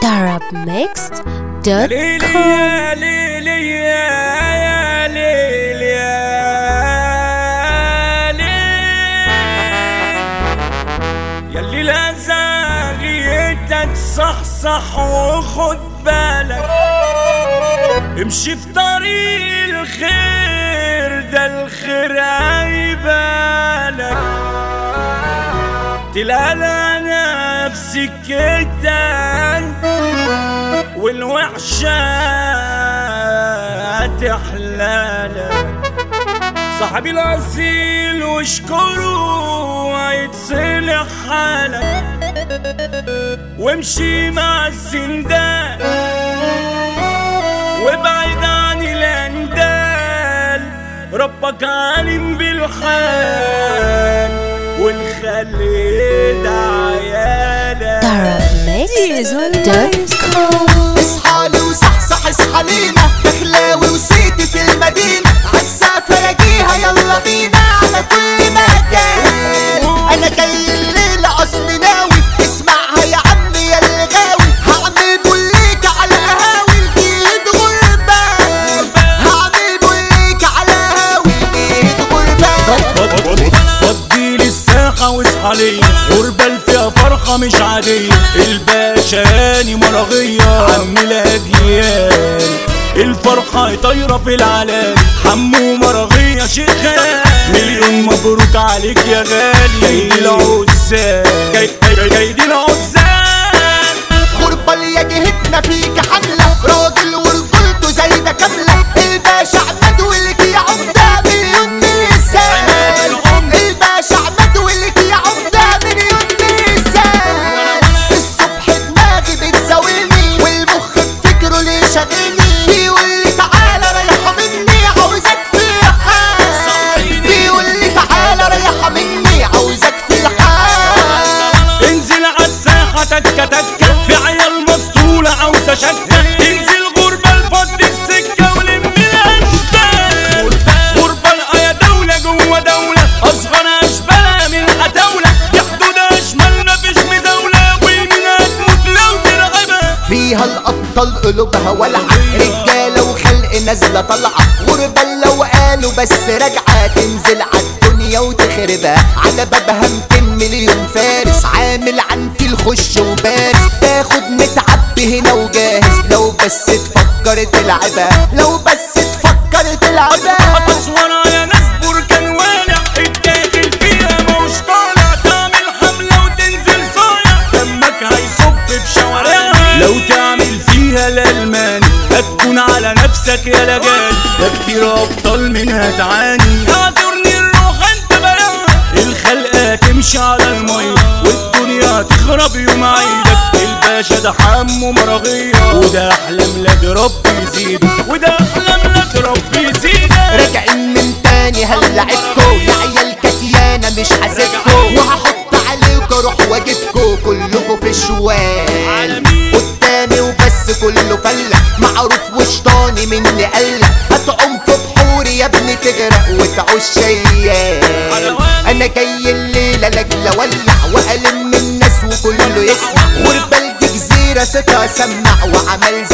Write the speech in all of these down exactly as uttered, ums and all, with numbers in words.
Arab Mixed dot com. يا ليلي يا ليلي يا ليلي ياللي لا زاغيتك صحصح وخد بالك، امشي في طريق الخير ده الخير عيبالك، تلاقي نفسك كده والوحشة تحلالك. صاحبي الأصيل واشكره هيتصلح حالك، وامشي مع السندال وابعد عن الاندال، ربك عالم بالحال والخلي ده عيالك. Arab Mixed dot com. اصحالي وصحصح اصحالينا دخلاوي وسيتي في المدينة عالسافة جيها يلا بينا على كل مكان. انا جاي الليلة اصل ناوي اسمعها يا عم يا الغاوي، هعمل بوليكة على قهاوي الجيد غربان، هعمل بوليكة على قهاوي الجيد غربان. فضيلي الساحة واصحالية غربة فيها فرحة مش عادية، الباشا هاني مرغية عم الأجيال، الفرحة طايرة في العلالي، حمو مرغية شيخان، مليون مبروك عليك يا غالي. جاي العزال جاي جاي دي العزال، غربة اللي جهتنا فيك حملة، راجل ورجولته زي ده كاملة، الباشا عماد ولك يا عمدة مليون مثال، الباشا عماد ولك يا عمدة مليون مثال. الصبح دماغي بتساويني والمخ بفكره ليه شاغلني، بيقول لي تعالى ريحة مني عاوزك في الحال، بيقول لي تعالى ريحة مني عاوزك في الحال. انزل عالساحة تكة تكة في عيال مسطولة عاوزة شكة، انزل غربة الفض السكة ولم الأشبال، غربة الآية دولة جوه دولة أصغر أشبالها من العتاولة، يحدودها أشمال مفيش مزاولة ويمينها تموت لو ترعبها. فيها الأبطال قلوبها ولعة، رجالة وخلق نازلة طالعة، غربة لو قالوا بس راجعة تنزل عالدنيا وتخربها، على بابها ميتين مليون فارس عامل عنتي الخش وبارس، تاخد متعبي هنا وجاهز لو بس تفكر تلعبها، لو بس تفكر تلعبها. أسوارها يا ناس بركان والع، الداخل فيها موش طالع، تعمل حملة وتنزل صايع دمك هيصب في شوارعها، لو تعمل فيها الألماني هتكون على نفسك يا لجان، ده كتير أبطال منها تعاني، اعذرني الروح انت بياع، الخلقة تمشي على المية والدنيا تخرب يوم عيدك، الباشا ده حمو مرغية وده أحلى ميلاد ربي يزيده، وده أحلى ميلاد ربي يزيده. راجعين من تاني هلعبكو يا عيال كتيانة مش حاسبكو، وهحط عليكو روح واجيبكو كلكو في شوال قدامي وبس كله فلة، معروف وشطاني مني قلة، هتعوم في بحوري يا ابني تغرق وتعوش شيال. انا جاي الليلة لاجل اولع والم الناس وكله يسمع، غربة دي جزيرة ستها سمع وعمل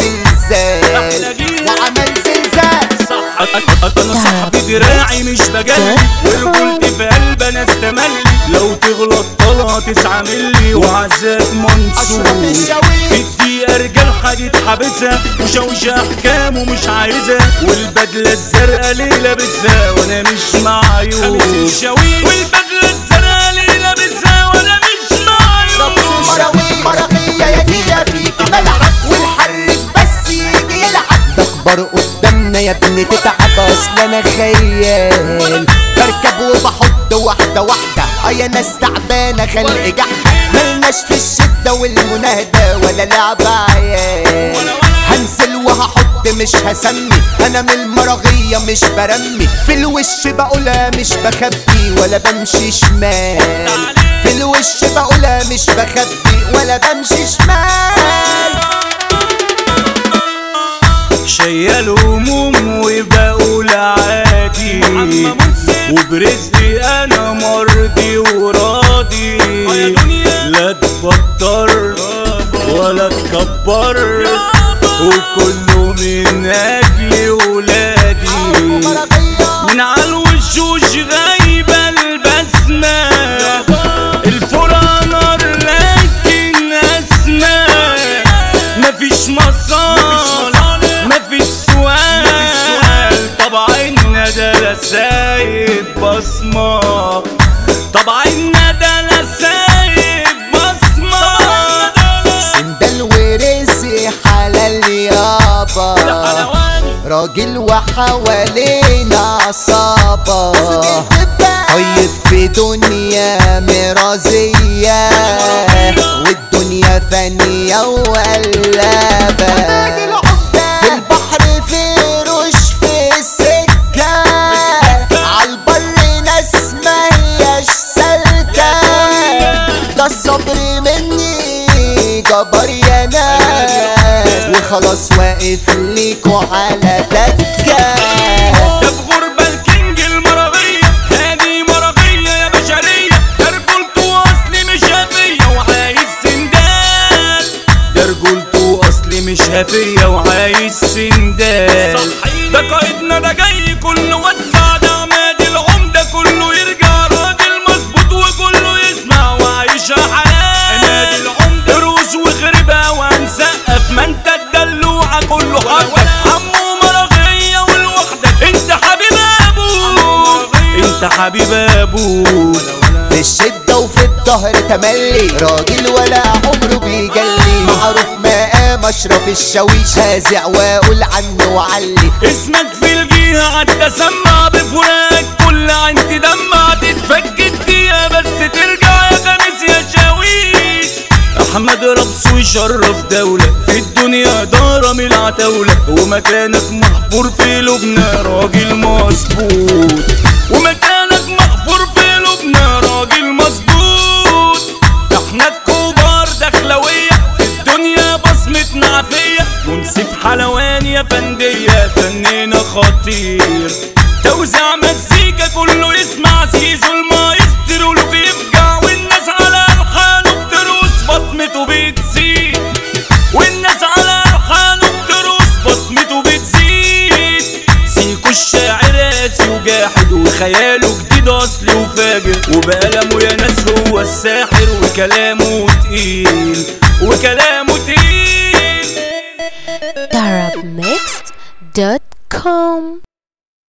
زلزال وعمل زلزال. انا صاحبي دراعي مش بجلي ورجولتي في قلبي انا استملي، لو تغلط طلعة تسعة ملي وعزات منصور، في الدقيقة رجال حاجة حابسها وشوشة احكام ومش عايزها، والبدلة الزرقاء ليه لابسها وانا مش معيوش، والبدلة الزرقاء ليه لابسها وانا مش معيوش. مراوي مرغية يا ديا فيك ملعب والحرك بس يجي يلعب، بكبر قدامنا يا ابني تتعب اصل انا خيال، بركب وبحط واحدة واحدة اه يا ناس تعبانة خلق جحدة، ملناش في الشدة والمناهدة ولا لعب عيال، هنزل وهحط مش هسمي، انا من المرغية مش برمي، في الوش بقولها مش بخبي ولا بمشي شمال، في الوش بقولها مش بخبي ولا بمشي شمال. شيال هموم وبقول عادي وبرزقي انا مرضي وراضي، لا تبطر ولا تكبر، وكله من اجل ولادي. من على الوشوش غايبة البسمة، الفرقة نار لكن اسمى. مفيش مصالح مفيش سؤال، طبعنا ده لا سايب بصمة، طبعنا ده لا سايب بصمة. سندال ورزق حلال يابا، راجل وحوالينا عصابة. طيب في دنيا مرازية، والدنيا فانية وقلابة. في البحر في روش في السكة، عالبر ناس ما هياش سالكة. ده الصبر مني جبر يا ناس، وخلاص واقف ليكوا على دكة. ده بغربة الكينج المرضية، هادي مرضية يا بشرية. ده رجولته أصلي مش هفية وعايز سندال، ده رجولته أصلي مش هفية وعايز سندال. ده قائدنا ده جاي كله وسع، ده عماد العمدة كله يرجع راجل مظبوط وكله يسمع وعايشها حياة. عماد العمدة روس وخربها وهنسقف، ما انت الدلوعة كله حقك. عمو مرغية والوحدة، انت حبيب ابوك انت حبيب ابوك. في الشدة وفي الظهر تملي، راجل ولا عمره بيجلي. معروف مقام اشرف الشاويش، هازع واقول عنه وعلي. اسمك في الجيهة عدى سمع، بفراقك كل عين تدمع. تتفك الدقيقة بس ترجع يا خميس يا شاويش. احمد ربص ويشرف دولة في الدنيا دارة من العتاولة، ومكانك محفور في لبنى راجل مظبوط، ومكانك محفور في لبنى راجل مظبوط. احنا الكبار دخلوية في الدنيا بصمتنا عافية، ونسيب حلوان يا فندية فننا خطير. توزيع مزيكا كله يسمع، زيزو المايسترو له بيفجع، والناس على الحانه بتروس بصمته بتزيد، والناس على الحانه بتروس بصمته بتزيد. سيكو الشاعر قاسي وجاحد، وخياله جديد اصلي وفاجر، وبقلمه يا ناس هو الساحر، وكلامه تقيل وكلامه تقيل. Darab Mixed دوت كوم